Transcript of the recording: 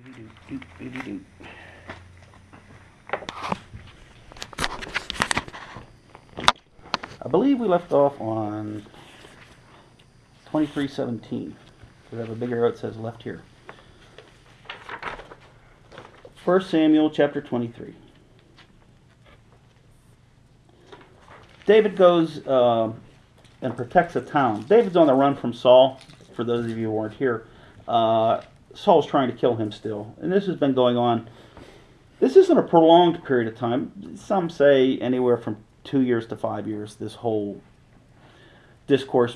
I believe we left off on 23:17. We have a big arrow that says left here. 1 Samuel chapter 23. David goes and protects a town. David's on the run from Saul. For those of you who weren't here, Saul's trying to kill him still. And this has been going on. This isn't a prolonged period of time. Some say anywhere from 2 years to 5 years, this whole discourse